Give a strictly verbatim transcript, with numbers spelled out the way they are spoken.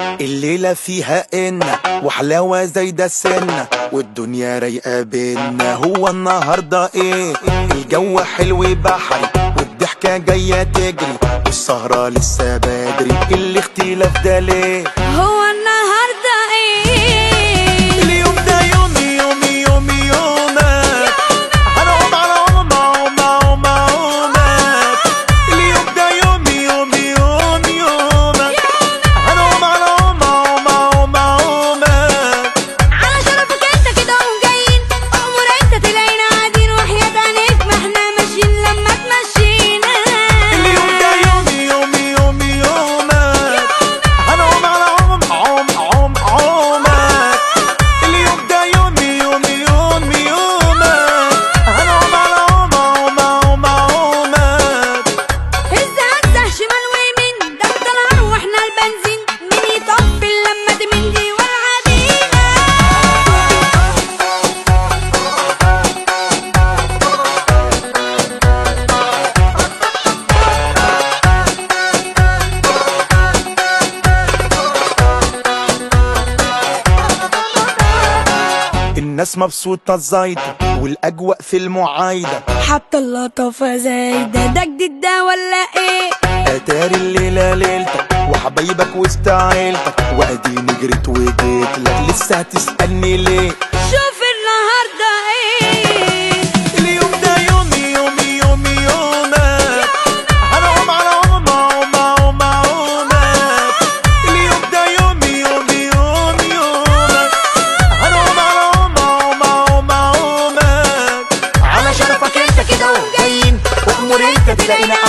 الليلة فيها إنا وحلاوة زايدة سنة والدنيا رايقة بينا. هو النهاردة إيه؟ الجو حلو بحري والضحكة جاية تجري والسهرة لسه بدري. الاختلاف ده ليه؟ هو النهاردة ايه؟ اليوم ده يومي يومي يومي يومك. هنقوم على عومة عومة عومة عومك. اليوم ده يومي يومي يومي يومك. هنقوم على عومة عومة عومة عومك. على شرفك انت كده وجايين، امور انت تلاقينا قاعدين وحياة عينيك ما احنا ماشيين لما تمشينا. اليوم ده يومي يومي يومي يومك. هنقوم على عوم عوم عوم عومك. اليوم ده يومي يومي يومي يومك. هنقوم على عوم عوم عوم عومك. هز هزه شمال ويمين، ده انت نار واحنا البنزين. مين يطبل لما تمين دي والعبينا؟ الناس مبسوطة زايدة والأجواء في المعايدة. حتى اللطافة زايدة، ده جديد ده ولا ايه؟ اتاري الليلة ليلتك وحبايبك وسط عيلتك واديني جريت وجيت لك. لسه هتسألني ليه؟ شوف النهاردة ايه؟ اليوم ده يومي يومي يومي يومك. هنقوم على عومة عومة عومة عومك. اليوم ده يومي يومي يومي يومك. هنقوم على عومة عومة عومة عومك. على شرفك انت كده وجايين، وامور انت تلاقينا